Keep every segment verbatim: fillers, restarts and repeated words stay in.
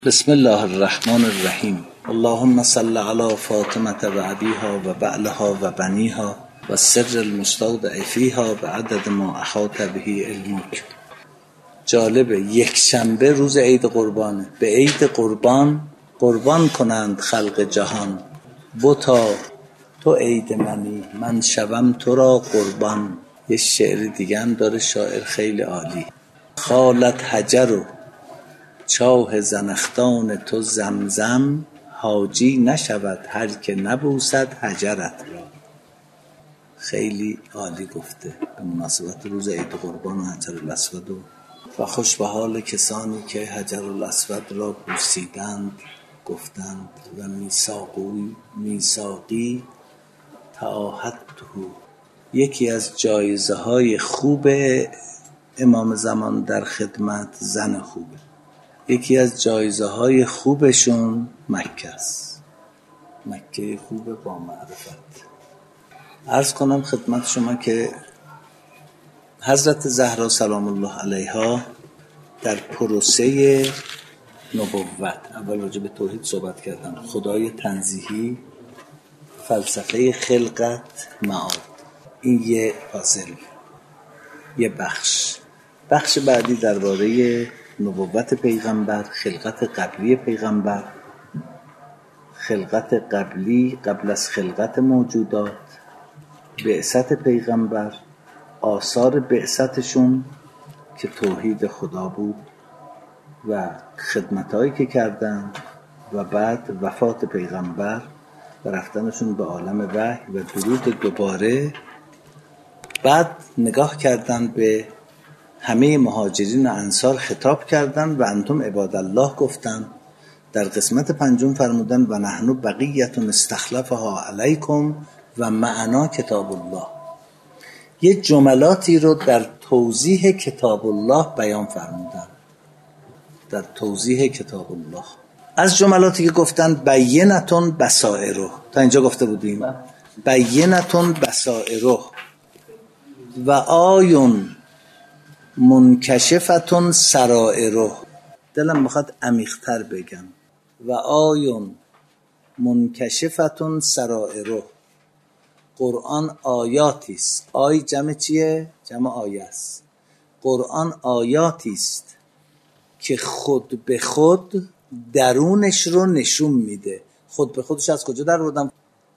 بسم الله الرحمن الرحیم. اللهم صل علی فاطمه و ابیها و بعلها و بنیها و سر المستودع فیها به عدد ما احاط به علمک. جالبه، یک شنبه روز عید قربانه. به عید قربان قربان کنند خلق جهان. بتا تو عید منی، من شوم تو را قربان. یه شعر دیگه هم داره شاعر خیلی عالی. خالت حجر و چاه زنخدان تو زمزم، حاجی نشود هر که نبوسد حجرت را. خیلی عالی گفته به مناسبت روز عید قربان و حجر الاسود. و و خوش به حال کسانی که حجر الاسود را بوسیدند، گفتند و میثاقی میثاقی تعاهدته. یکی از جایزه های خوب امام زمان در خدمت زن خوبه. یکی از جایزه های خوبشون مکه است. مکه خوب با معرفت. عرض کنم خدمت شما که حضرت زهرا سلام الله علیها در پروسه نبوت، اول راجع به توحید صحبت کردن، خدای تنزیهی، فلسفه خلقت، معاد. این یه فاصل، یه بخش. بخش بعدی درباره نبوت پیغمبر، خلقت قبلی پیغمبر، خلقت قبلی قبل از خلقت موجودات، بعثت پیغمبر، آثار بعثتشون که توحید خدا بود و خدمتایی که کردن، و بعد وفات پیغمبر و رفتنشون به عالم وحی و درود دوباره. بعد نگاه کردن به همه مهاجرین و انصار، خطاب کردن و انتم عباد الله گفتن. در قسمت پنجم فرمودن و نحن بقیت استخلفها علیکم و معنا کتاب الله. یه جملاتی رو در توضیح کتاب الله بیان فرمودن. در توضیح کتاب الله از جملاتی که گفتن بینتون بصائره، تا اینجا گفته بودیم بینتون بصائره و آیون منکشفتون سرائره. دلم میخواد عمیق‌تر بگم. و آیون منکشفتون سرائره. قرآن آیاتی است. آی جمع چیه؟ جمع آیه است. قرآن آیاتی است که خود به خود درونش رو نشون میده. خود به خودش از کجا در آوردم؟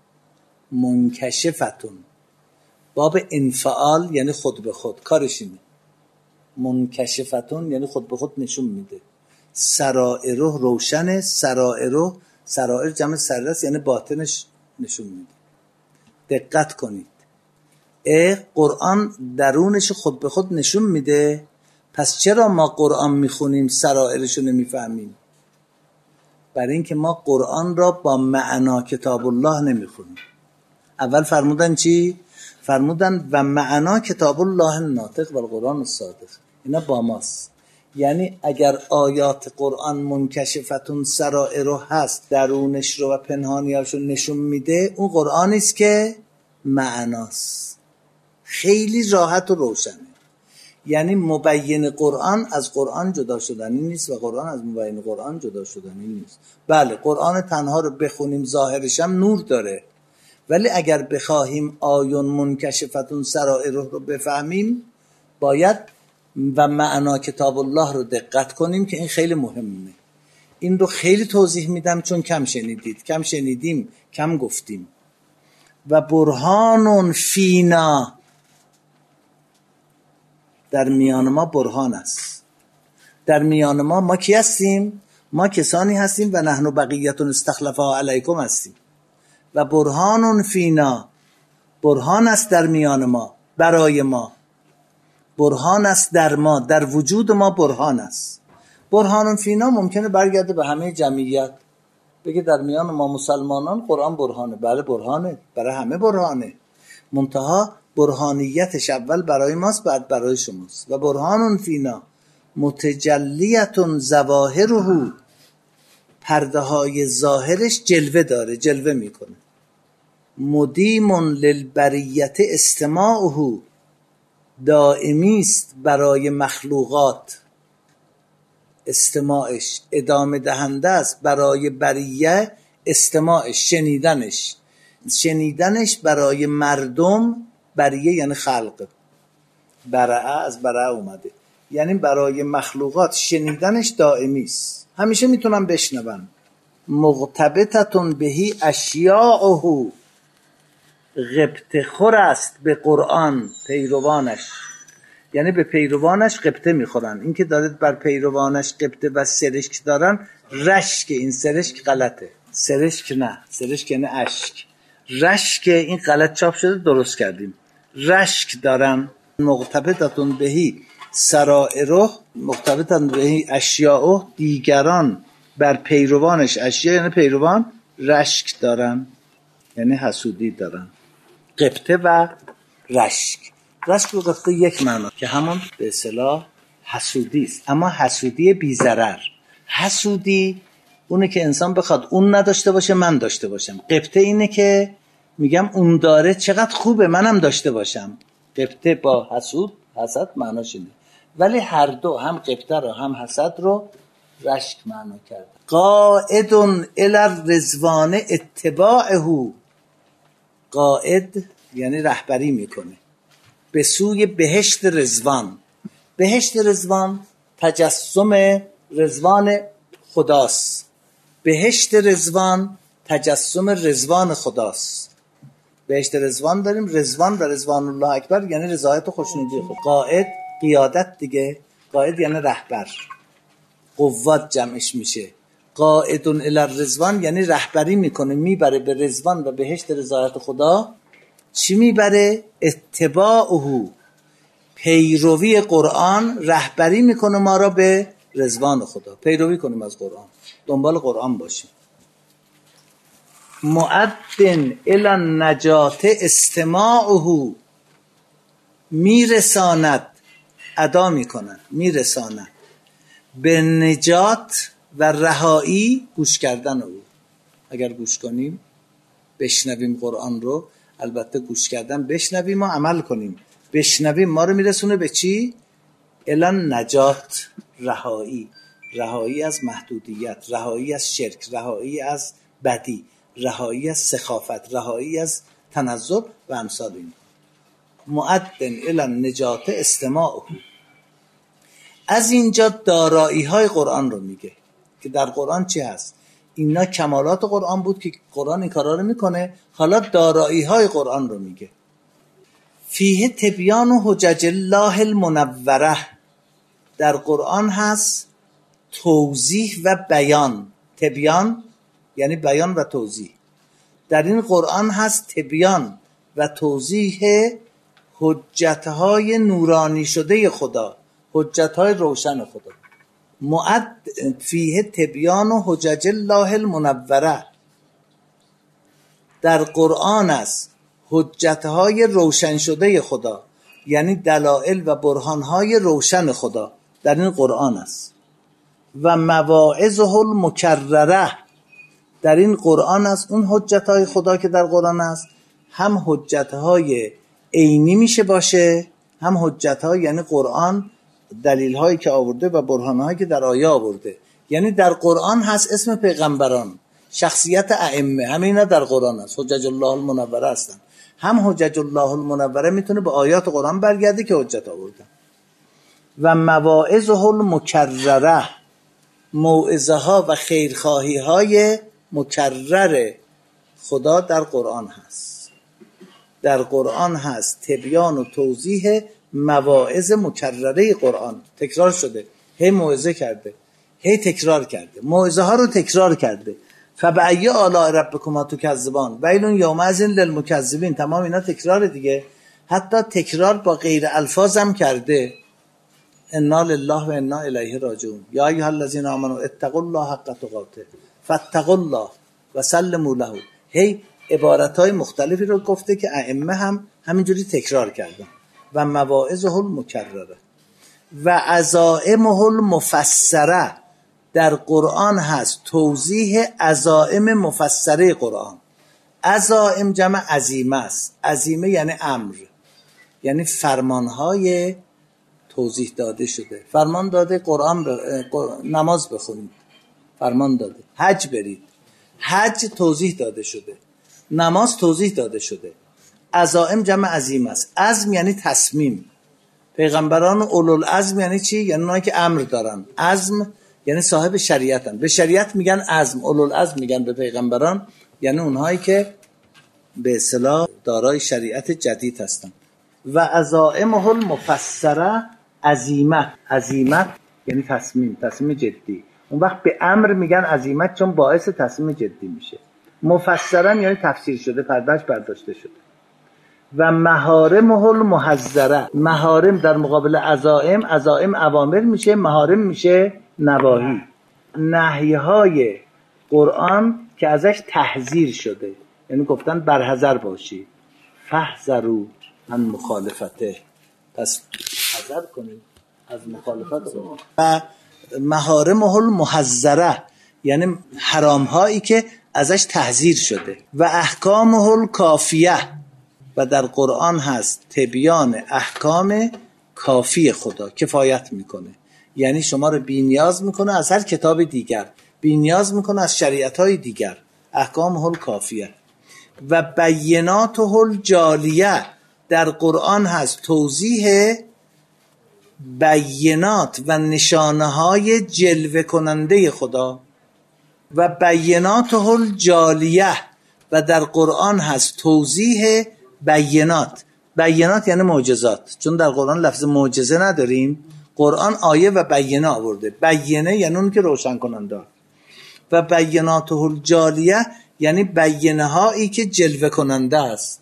منکشفتون باب انفعال یعنی خود به خود، کارش اینه. منکشفتون یعنی خود به خود نشون میده. سرائره روشنه. سرائره، سرائر جمع سرره است یعنی باطنش نشون میده. دقت کنید، ای قرآن درونش خود به خود نشون میده. پس چرا ما قرآن میخونیم سرائرشو نمیفهمیم؟ برای اینکه ما قرآن را با معنا کتاب الله نمیخونیم. اول فرمودن چی؟ فرمودن و معنا کتاب الله الناطق و القرآن الصادق. اینا با ماست. یعنی اگر آیات قرآن منکشفتون سرائره هست، درونش رو و پنهانیاشو نشون میده، اون قرآنی است که معناست. خیلی راحت و روشنه. یعنی مبین قرآن از قرآن جدا شدنی نیست و قرآن از مبین قرآن جدا شدنی نیست. بله، قرآن تنها رو بخونیم ظاهرش هم نور داره، ولی اگر بخواهیم آیون منکشفتون سرائره رو بفهمیم، باید و معنا کتاب الله رو دقت کنیم که این خیلی مهمه. این رو خیلی توضیح میدم چون کم شنیدید، کم شنیدیم، کم گفتیم. و برهانون فینا، در میان ما برهان است. در میان ما ما کی هستیم؟ ما کسانی هستیم و نحن بقیتون استخلفها علیکم هستیم. و برهانون فینا، برهان است در میان ما، برای ما. برهان است در ما، در وجود ما برهان است. برهانون فینا ممکنه برگرده به همه جمعیت، بگه در میان ما مسلمانان قرآن برهانه. بله برهانه، برای همه برهانه، منتها برهانیتش اول برای ماست، بعد برای شماست. و برهانون فینا متجلیتون ظواهره، پرده های ظاهرش جلوه داره، جلوه میکنه. مدیمون للبریت استماعه، دائمی است برای مخلوقات استماعش ادامه دهنده است برای بریه، استماعش شنیدنش شنیدنش برای مردم، بریه یعنی خلق، برعه از برعه اومده، یعنی برای مخلوقات شنیدنش دائمی است، همیشه میتونن بشنون. مغتبطتون بهی اشیاءه، غبطه خور است به قرآن پیروانش، یعنی به پیروانش غبطه میخورن. این که داره بر پیروانش غبطه و سرشک دارن، رشک، این سرشک غلطه، سرشک نه، سرشک یعنی اشک، رشک این غلط چاپ شده، درست کردیم، رشک دارن. مغتبطتون بهی سرائره، مغتبطتون بهی اشیاءه، دیگران بر پیروانش، اشیاء یعنی پیروان، رشک دارن یعنی حسودی دارن. غبطه و رشک، رشک و غبطه یک معنا که همون به اصطلاح حسودی است، اما حسودی بی ضرر. حسودی اونه که انسان بخواد اون نداشته باشه من داشته باشم. غبطه اینه که میگم اون داره چقدر خوبه منم داشته باشم. غبطه با حسود، حسد معناش اینه، ولی هر دو، هم غبطه رو هم حسد رو رشک معنا کرده. قائد الی الرضوان اتباعه، قائد یعنی رهبری میکنه به سوی بهشت رضوان. بهشت رضوان تجسم رضوان خداست، بهشت رضوان تجسم رضوان خداست. بهشت رضوان داریم، رضوان و رضوان الله اکبر یعنی رضایت و خوشنودی خود. قائد قیادت دیگه، قائد یعنی رهبر، قوت جمعش میشه. قائدون الی الرضوان یعنی رهبری میکنه، میبره به رضوان و بهشت رضایت خدا. چی میبره؟ اتباعه، پیروی قرآن، رهبری میکنه ما را به رضوان خدا، پیروی کنیم از قرآن، دنبال قرآن باشیم. مؤدن الی النجات استماعه، میرساند، ادا میکنند، میرساند به نجات و رهایی گوش کردن او. اگر گوش کنیم بشنویم قرآن رو، البته گوش کردن بشنویم و عمل کنیم. بشنویم ما رو میرسونه به چی؟ الان نجات، رهایی، رهایی از محدودیت، رهایی از شرک، رهایی از بدی، رهایی از سخافت، رهایی از تنزل و امثال این. مؤدن الی النجات استماعه، از اینجا دارایی های قرآن رو میگه که در قرآن چی هست. اینا کمالات قرآن بود که قرآن این کارا رو میکنه، حالا دارایی های قرآن رو میگه. فیه تبیان و حجج الله المنوره، در قرآن هست توضیح و بیان. تبیان یعنی بیان و توضیح. در این قرآن هست تبیان و توضیح حجتهای نورانی شده خدا، حجتهای روشن خدا. معد فیه تبیان و حجج الله المنوره، در قرآن است حجتهای روشن شده خدا، یعنی دلائل و برهانهای روشن خدا در این قرآن است. و مواعظه المکرره، در این قرآن است اون حجتهای خدا که در قرآن است، هم حجتهای عینی میشه باشه، هم حجتهای یعنی قرآن دلیل‌هایی که آورده و برهان‌هایی که در آیه آورده. یعنی در قرآن هست اسم پیغمبران، شخصیت ائمه، همه اینا در قرآن هست، حجج الله المنوره هستن. هم حجج الله المنوره میتونه به آیات قرآن برگرده که حجت آوردن. و مواعظه المکرره، موعظه ها و خیرخواهی های مکرر خدا در قرآن هست. در قرآن هست تبیان و توضیح مواعظ مکرره قرآن، تکرار شده، هی موعظه کرده، هی تکرار کرده، موعظه ها رو تکرار کرده. فبأی آلاء ربکما تکذبان ویل یومئذ للمکذبین، تمام اینا تکرار دیگه. حتی تکرار با غیر الفاظ هم کرده. انا لله و انا الیه راجعون، یا ایها الذین آمنوا اتقوا الله حق تقاته فاتقوا الله و سلموا له. هی عبارت‌های مختلفی رو گفته که ائمه هم همینجوری تکرار کردن. و مواعظه المکرره و عزائمه المفسره، در قرآن هست توضیح عزائم مفسره قرآن. عزائم جمع عزیمه است، عزیمه یعنی امر، یعنی فرمانهای توضیح داده شده. فرمان داده قرآن ب... نماز بخونید، فرمان داده. حج برید، حج توضیح داده شده. نماز توضیح داده شده. عزائم جمع عزیم است. عزم یعنی تصمیم. پیغمبران اولوالعزم یعنی چی؟ یعنی اونایی که امر دارن. عزم یعنی صاحب شریعتن. به شریعت میگن عزم، اولوالعزم میگن به پیغمبران، یعنی اونهایی که به اصطلاح دارای شریعت جدید هستن. و عزائمه المفسره عزیمت. عزیمت یعنی تصمیم، تصمیم جدی. اون وقت به امر میگن عزیمت چون باعث تصمیم جدی میشه. مفسرن یعنی تفسیر شده، پردهش برداشته شده. و محارمه المحذره. محارم در مقابل عزائم، عزائم اوامر میشه، محارم میشه نواهی. نهیهای قرآن که ازش تحذیر شده، یعنی گفتن برحذر باشی، فحذروا عن مخالفته، پس حذر کنید از مخالفت او. و محارمه المحذره یعنی حرام هایی که ازش تحذیر شده. و احکامه الکافیه، و در قرآن هست تبیان احکام کافی خدا، کفایت میکنه، یعنی شما رو بی نیاز میکنه از هر کتاب دیگر، بی نیاز میکنه از شریعت های دیگر. احکامه الکافیه. و بیناته الجالیه، در قرآن هست توضیح بینات و نشانه های جلوه کننده خدا. و بیناته الجالیه، و در قرآن هست توضیح بینات. بینات یعنی معجزات، چون در قرآن لفظ معجزه نداریم، قرآن آیه و بینه آورده. بینه یعنی اون که روشن کننده. و بیناته الجالیه یعنی بینه هایی که جلوه کننده است.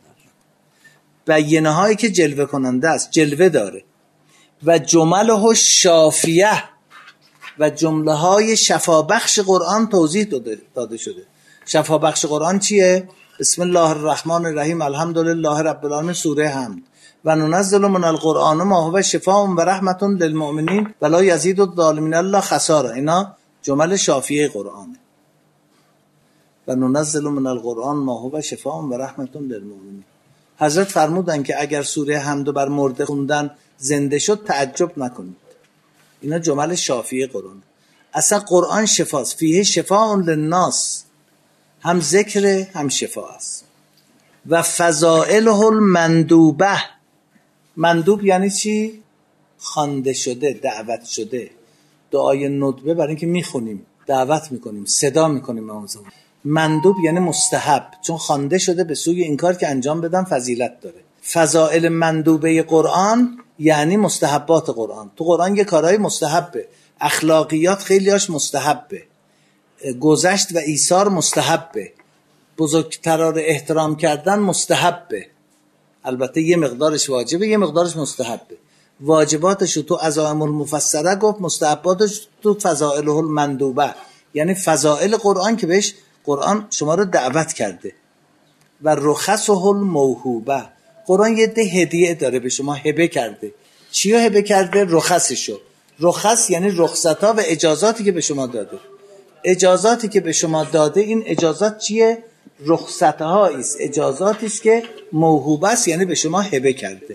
بینه هایی که جلوه کننده است، جلوه داره. و جمله شافیه، و جمله های شفابخش قرآن توضیح داده, داده شده. شفابخش قرآن چیه؟ بسم الله الرحمن الرحیم الحمدلله رب العالمین، سوره حمد. و ننزل من القرآن ما هو شفاء و رحمت للمؤمنین و لا یزید الظالمین الا خسارا. اینا جمل شافیه قرآنه. و ننزل من القرآن ما هو شفاء و رحمت للمؤمنین. حضرت فرمودن که اگر سوره حمد بر مرده خوندن زنده شد تعجب نکنید. اینا جمل شافیه قرآن. اصلا قرآن شفاست، فیه شفاء للناس، هم ذکر هم شفا است. و فضائله المندوبه. مندوب یعنی چی؟ خوانده شده، دعوت شده. دعای ندبه برای اینکه میخونیم، دعوت میکنیم، صدا میکنیم آموزون. مندوب یعنی مستحب، چون خوانده شده به سوی این کار که انجام بدم فضیلت داره. فضائل مندوبه قرآن یعنی مستحبات قرآن. تو قرآن یه کارهای مستحبه، اخلاقیات خیلیاش مستحبه، گذشت و ایثار مستحبه، بزرگترا رو احترام کردن مستحبه. البته یه مقدارش واجبه، یه مقدارش مستحبه. واجباتش تو عزائم المفسره گفت، مستحباتش تو فضائله المندوبه، یعنی فضائل قرآن که بهش قرآن شما رو دعوت کرده. و رخصه الموهوبه، قرآن یه ده هدیه داره به شما، هبه کرده. چیو هبه کرده؟ رخصشو. رخص یعنی رخصت‌ها و اجازاتی که به شما داده. اجازاتی که به شما داده، این اجازات چیه؟ رخصت‌هایی است، اجازاتی است که موهوبه است، یعنی به شما هبه کرده.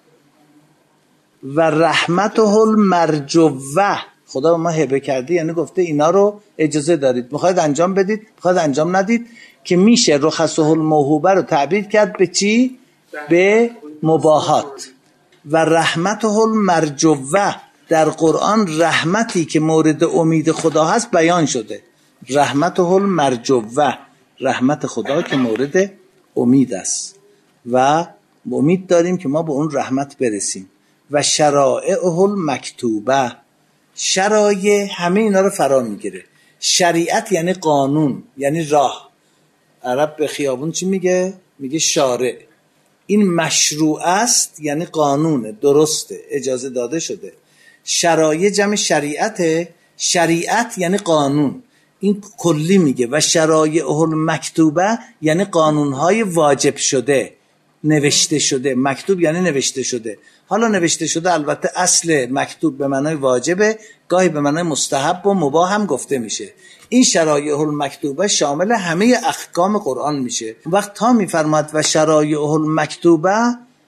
و رحمته المرجوه، خدا به ما هبه کرده، یعنی گفته اینا رو اجازه دارید، میخواید انجام بدید، میخواید انجام ندید، که میشه رخصه الموهوبه رو تعبیر کرد به چی؟ به مباحات. و رحمته المرجوه، در قرآن رحمتی که مورد امید خدا هست بیان شده. رحمته المرجوه، رحمت خدا که مورد امید است و امید داریم که ما به اون رحمت برسیم. و شرائعه المکتوبه، شرایع همه اینا رو فرا میگیره. شریعت یعنی قانون، یعنی راه. عرب به خیابون چی میگه؟ میگه شارع. این مشروع است، یعنی قانونه، درسته، اجازه داده شده. شرایع جمع شریعته، شریعت یعنی قانون، این کلی میگه. و شرایعه المکتوبه یعنی قانونهای واجب شده، نوشته شده. مکتوب یعنی نوشته شده. حالا نوشته شده البته اصل مکتوب به معنای واجبه، گاهی به معنای مستحب و مباح هم گفته میشه. این شرایع المکتوبه شامل همه احکام قرآن میشه. وقت تا میفرماد و شرایع المکتوبه،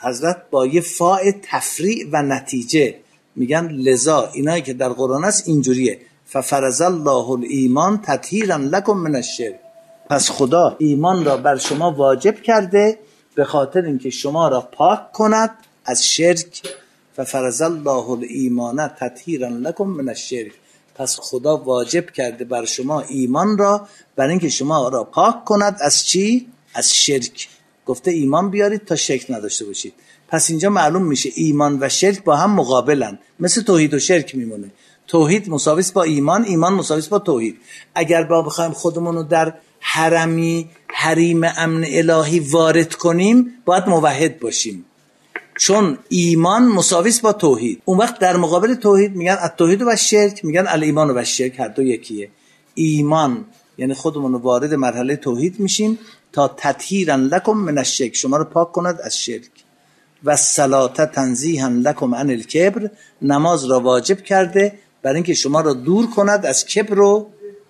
حضرت با یه فاء تفریع و نتیجه میگن لذا اینایی که در قرآن است اینجوریه ففرض الله الایمان تطهیرا لکم من الشرک. پس خدا ایمان را بر شما واجب کرده به خاطر اینکه شما را پاک کند از شرک. ففرض الله الایمان تطهیرا لکم من الشرک. پس خدا واجب کرده بر شما ایمان را برای اینکه شما را پاک کند از چی؟ از شرک. گفته ایمان بیارید تا شرک نداشته باشید. پس اینجا معلوم میشه ایمان و شرک با هم مقابلن، مثل توحید و شرک میمونه. توحید مساوی است با ایمان، ایمان مساوی است با توحید. اگر با بخوایم خودمون رو در حرمی حریم امن الهی وارد کنیم باید موحد باشیم، چون ایمان مساوی است با توحید. اون وقت در مقابل توحید میگن التوحید و شرک، میگن الایمان و شرک، هر دو یکیه. ایمان یعنی خودمون رو وارد مرحله توحید میشیم تا تطهیرا لکم من الشرک، شما رو پاک کند از شرک. و الصلاة تنزیها لکم عن الکبر، نماز را واجب کرده برای اینکه شما را دور کند از کبر و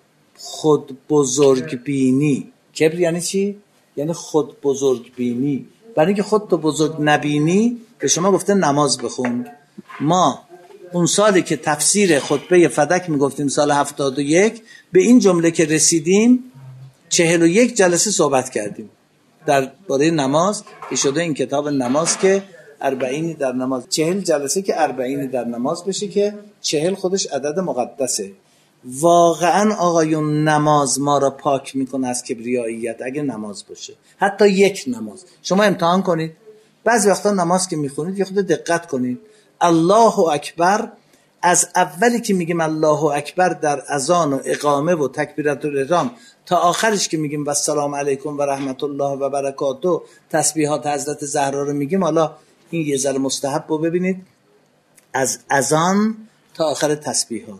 خود بزرگ بینی. کبر یعنی چی؟ یعنی خود بزرگ بینی. برای اینکه خود تو بزرگ نبینی به شما گفته نماز بخون. ما اون سالی که تفسیر خطبه فدک میگفتیم سال هفتاد و یک، به این جمله که رسیدیم چهل و یک جلسه صحبت کردیم در باره نماز که شده این کتاب نماز که اربعینی در نماز، چهل جلسه که اربعینی در نماز بشه که چهل خودش عدد مقدسه. واقعا آقایون نماز ما را پاک میکنه از کبریاییت اگه نماز باشه، حتی یک نماز. شما امتحان کنید، بعضی وقتا نماز که میخونید یه خود دقت کنید. الله اکبر، از اولی که میگیم الله اکبر در اذان و اقامه و تکبیرات الاحرام تا آخرش که میگیم و السلام علیکم و رحمت الله و برکاته، تسبیحات حضرت زهرا رو میگیم. حالا این یه ذره مستحب رو ببینید، از اذان تا آخر تسبیحات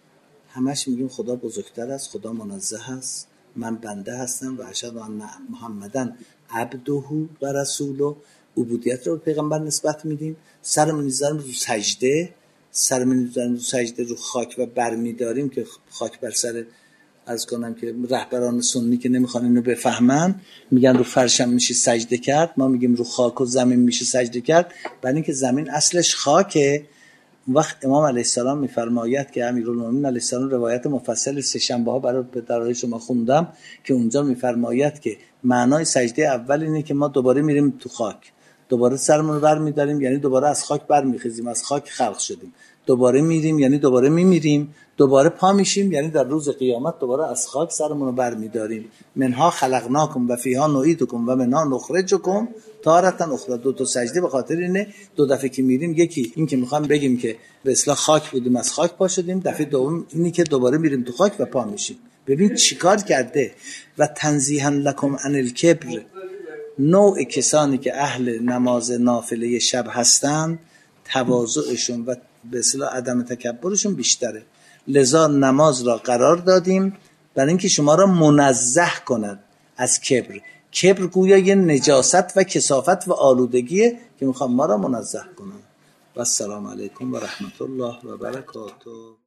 همش میگیم خدا بزرگتر است، خدا منزه است، من بنده هستم و اشهد ان محمدن عبده و رسوله. عبودیت رو به پیغمبر نسبت میدیم. سرمون میذاریم رو سجده، سرمون میذاریم رو سجده رو خاک و برمیداریم که خاک بر سر، از کنم که رهبران سنی که نمیخوان اینو بفهمن میگن رو فرشم میشه سجده کرد، ما میگیم رو خاک و زمین میشه سجده کرد، برای اینکه زمین اصلش خاکه. وقت امام علیه السلام میفرماید که امیرالمومنین علیه السلام روایت مفصل سه شنبه ها برای پدرای شما خوندم که اونجا میفرماید که معنای سجده اول اینه که ما دوباره میریم تو خاک، دوباره سرمون رو بر میداریم، یعنی دوباره از خاک بر میخیزیم، از خاک خلق شدیم. دوباره میریم یعنی دوباره میمیریم، دوباره پا میشیم یعنی در روز قیامت دوباره از خاک سرمون رو بر میداریم. منها خلقناکم و فیها نعیدکم و منها نخرجکم تارة اخرى. دو تا سجده به خاطر اینه، دو دفعه که میریم، یکی این که میخوام بگیم که به اصطلاح خاک بودیم از خاک پا شدیم، دفعه دوم اینی که دوباره میریم تو خاک و پا میشیم. ببین چیکار کرده. و تنزیها لکم عن الکبر، نوع کسانی که اهل نماز نافله شب هستند تواضعشون و به اصطلاح عدم تکبرشون بیشتره. لذا نماز را قرار دادیم برای اینکه شما را منزه کند از کبر. کبر گویا یه نجاست و کثافت و آلودگیه که میخوام ما را منزه کنن. و السلام علیکم و رحمت الله و برکاته.